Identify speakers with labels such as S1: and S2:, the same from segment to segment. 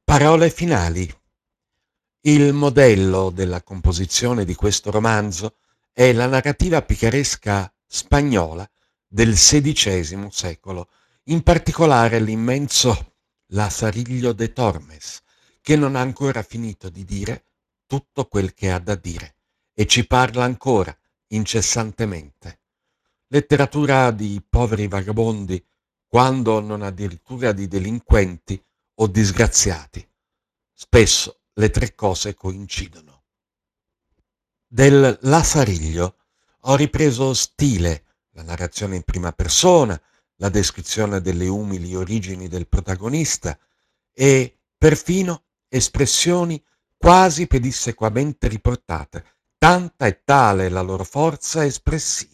S1: Parole finali. Il modello della composizione di questo romanzo è la narrativa picaresca spagnola del XVI secolo, in particolare l'immenso Lazarillo de Tormes, che non ha ancora finito di dire tutto quel che ha da dire e ci parla ancora incessantemente. Letteratura di poveri vagabondi, quando non addirittura di delinquenti o disgraziati. Spesso le tre cose coincidono. Del Lasariglio ho ripreso stile, la narrazione in prima persona, la descrizione delle umili origini del protagonista e perfino espressioni quasi pedissequamente riportate, tanta e tale la loro forza espressiva.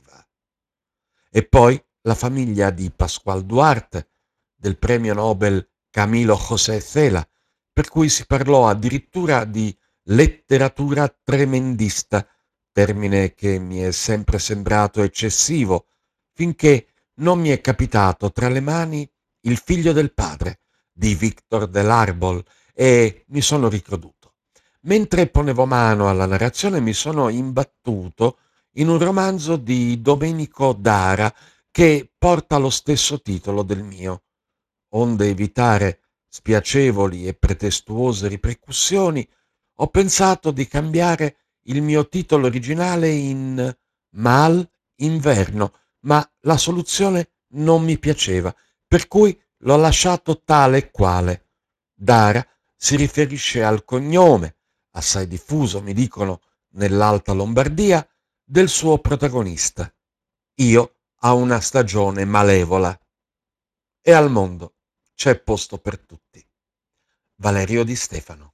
S1: E poi la famiglia di Pascual Duarte, del premio Nobel Camilo José Cela, per cui si parlò addirittura di letteratura tremendista, termine che mi è sempre sembrato eccessivo, finché non mi è capitato tra le mani Il figlio del padre di Victor Delarbol e mi sono ricreduto. Mentre ponevo mano alla narrazione mi sono imbattuto in un romanzo di Domenico Dara che porta lo stesso titolo del mio. Onde evitare spiacevoli e pretestuose ripercussioni, ho pensato di cambiare il mio titolo originale in Mal Inverno, ma la soluzione non mi piaceva, per cui l'ho lasciato tale e quale. Dara si riferisce al cognome, assai diffuso, mi dicono, nell'Alta Lombardia, del suo protagonista. Io a una stagione malevola e al mondo c'è posto per tutti. Valerio Di Stefano.